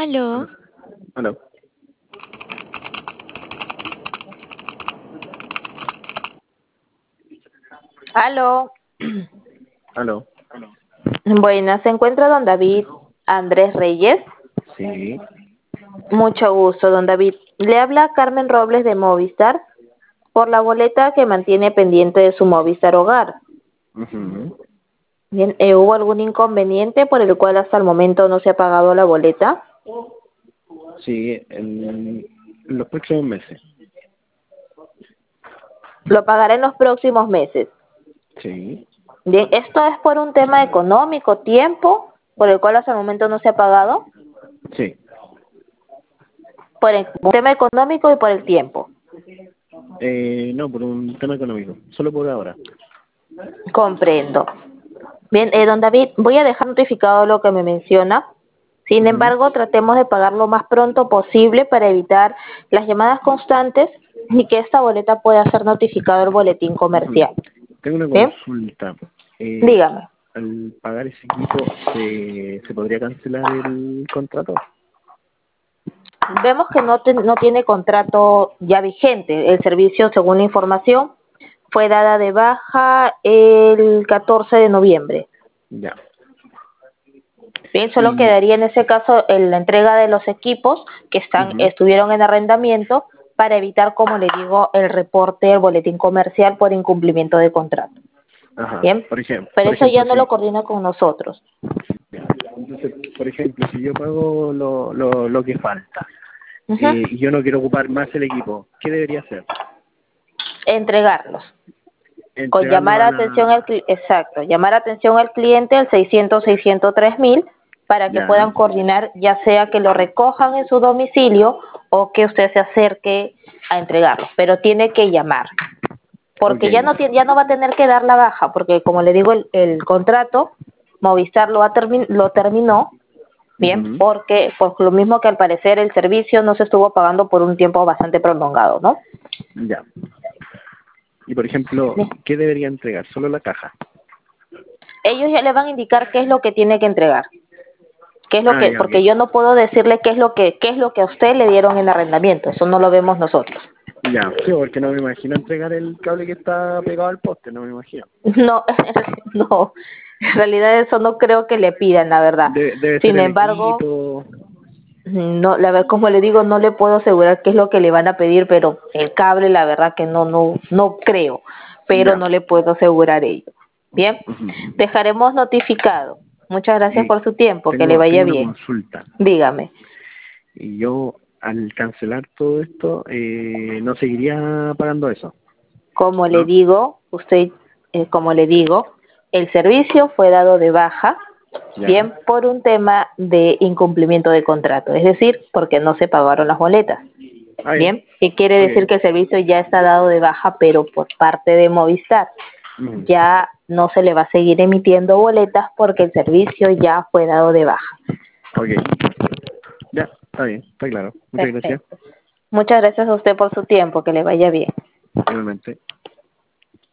Aló, Aló. Aló. Aló. Aló. Buenas, ¿se encuentra don David Andrés Reyes? Sí. Mucho gusto, don David. Le habla Carmen Robles de Movistar por la boleta que mantiene pendiente de su Movistar Hogar. Ujú. Bien, ¿hubo algún inconveniente por el cual hasta el momento no se ha pagado la boleta? Sí, en los próximos meses. Lo pagará en los próximos meses. Sí. Bien, ¿esto es por un tema económico, tiempo, por el cual hasta el momento no se ha pagado? Sí. Por el tema económico y por el tiempo. No, por un tema económico. Solo por ahora. Comprendo. Bien, don David, voy a dejar notificado lo que me menciona. Sin Ujú. embargo, tratemos de pagar lo más pronto posible para evitar las llamadas constantes y que esta boleta pueda ser notificado al boletín Ujú. comercial. Tengo una ¿Bien? consulta. Dígame. Al pagar ese equipo, ¿se podría cancelar el contrato? Vemos que no tiene contrato ya vigente. El servicio, según la información, fue dada de baja el 14 de noviembre. Ya. Bien, solo Y... quedaría en ese caso la entrega de los equipos que ujú. estuvieron en arrendamiento para evitar, como le digo, el reporte del boletín comercial por incumplimiento de contrato. Ajá. Bien, pero Por eso ya ejemplo, no lo si... coordina con nosotros. ya. Entonces, por ejemplo, si yo pago lo que falta Ujú. y yo no quiero ocupar más el equipo, ¿qué debería hacer? Entregarlos. Con Entregarlo llamar a atención la... exacto, llamar atención al cliente al 600-603.000 para que Ya. puedan coordinar, ya sea que lo recojan en su domicilio o que usted se acerque a entregarlo, pero tiene que llamar, Ok. porque ya no va a tener que dar la baja, porque como le digo, el contrato Movistar lo terminó, bien, Ujú. porque pues lo mismo que al parecer el servicio no se estuvo pagando por un tiempo bastante prolongado, ¿no? Ya. Y por ejemplo, ¿qué debería entregar? Solo la caja. Ellos ya le van a indicar qué es lo que tiene que entregar. Ah, ya, ok. Porque yo no puedo decirle qué es lo que a usted le dieron en arrendamiento, eso no lo vemos nosotros. Ya, sí, porque no me imagino entregar el cable que está pegado al poste, no me imagino. No, no, en realidad eso no creo que le pidan, la verdad. Debe ser Sin el embargo, equipo. no, la verdad, como le digo, no le puedo asegurar qué es lo que le van a pedir, pero el cable, la verdad que no creo, pero Ya. no le puedo asegurar ello. Bien, Ujú. dejaremos notificado. Muchas gracias Y por su tiempo, que le tengo vaya una bien. consulta. Dígame. Y yo, al cancelar todo esto, no seguiría pagando eso, Como le ¿no? digo, como le digo, el servicio fue dado de baja, Ya. bien por un tema de incumplimiento de contrato, es decir, porque no se pagaron las boletas. Ah, ya. Bien, que quiere decir Ok. que el servicio ya está dado de baja, pero por parte de Movistar. Ujú. Ya no se le va a seguir emitiendo boletas porque el servicio ya fue dado de baja. Ok. Ya, está bien, está claro. Muchas gracias. Perfecto. Muchas gracias a usted por su tiempo, que le vaya bien. Igualmente.